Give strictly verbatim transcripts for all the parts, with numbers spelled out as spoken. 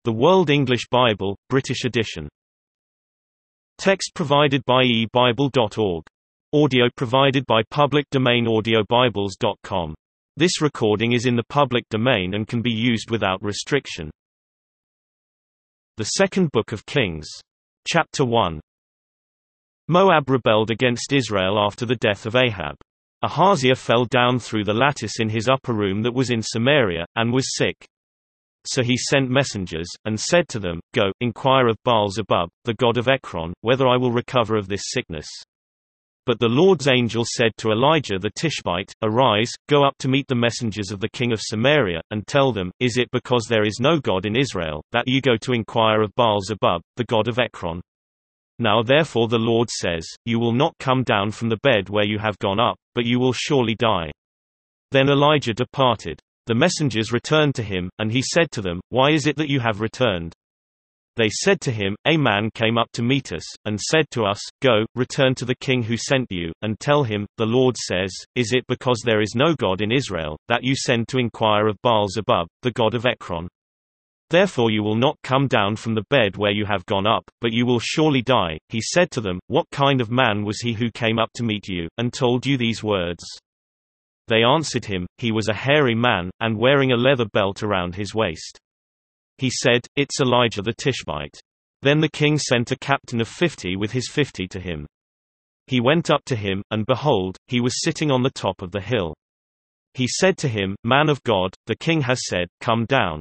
The World English Bible, British edition. Text provided by e bible dot org. Audio provided by public domain audio bibles dot com. This recording is in the public domain and can be used without restriction. The Second Book of Kings. Chapter one. Moab rebelled against Israel after the death of Ahab. Ahaziah fell down through the lattice in his upper room that was in Samaria, and was sick. So he sent messengers, and said to them, Go, inquire of Baal-zebub, the god of Ekron, whether I will recover of this sickness. But the Lord's angel said to Elijah the Tishbite, Arise, go up to meet the messengers of the king of Samaria, and tell them, Is it because there is no God in Israel, that you go to inquire of Baal-zebub, the god of Ekron? Now therefore the Lord says, You will not come down from the bed where you have gone up, but you will surely die. Then Elijah departed. The messengers returned to him, and he said to them, Why is it that you have returned? They said to him, A man came up to meet us, and said to us, Go, return to the king who sent you, and tell him, The Lord says, Is it because there is no God in Israel, that you send to inquire of Baal-zebub, the god of Ekron? Therefore you will not come down from the bed where you have gone up, but you will surely die. He said to them, What kind of man was he who came up to meet you, and told you these words? They answered him, He was a hairy man, and wearing a leather belt around his waist. He said, It's Elijah the Tishbite. Then the king sent a captain of fifty with his fifty to him. He went up to him, and behold, he was sitting on the top of the hill. He said to him, Man of God, the king has said, Come down.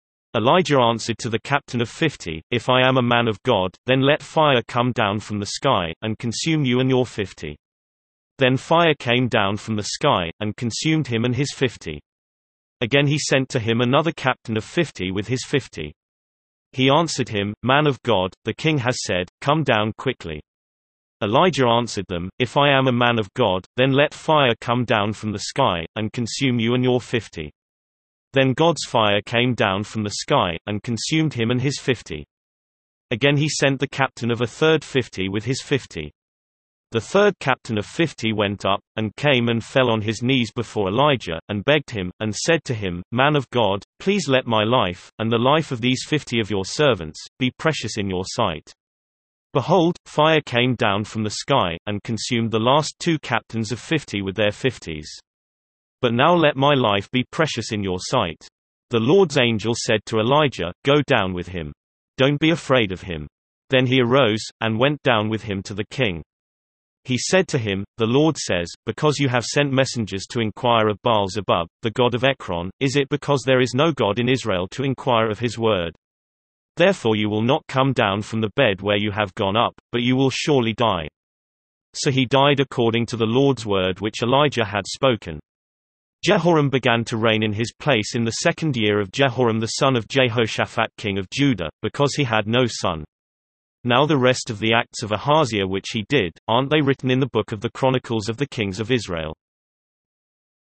Elijah answered to the captain of fifty, If I am a man of God, then let fire come down from the sky, and consume you and your fifty. Then fire came down from the sky, and consumed him and his fifty. Again he sent to him another captain of fifty with his fifty. He answered him, Man of God, the king has said, Come down quickly. Elijah answered them, If I am a man of God, then let fire come down from the sky, and consume you and your fifty. Then God's fire came down from the sky, and consumed him and his fifty. Again he sent the captain of a third fifty with his fifty. The third captain of fifty went up, and came and fell on his knees before Elijah, and begged him, and said to him, Man of God, please let my life, and the life of these fifty of your servants, be precious in your sight. Behold, fire came down from the sky, and consumed the last two captains of fifty with their fifties. But now let my life be precious in your sight. The Lord's angel said to Elijah, Go down with him. Don't be afraid of him. Then he arose, and went down with him to the king. He said to him, The Lord says, Because you have sent messengers to inquire of Baal-zebub, the god of Ekron, is it because there is no God in Israel to inquire of his word? Therefore you will not come down from the bed where you have gone up, but you will surely die. So he died according to the Lord's word which Elijah had spoken. Jehoram began to reign in his place in the second year of Jehoram the son of Jehoshaphat king of Judah, because he had no son. Now the rest of the acts of Ahaziah which he did, aren't they written in the book of the Chronicles of the Kings of Israel?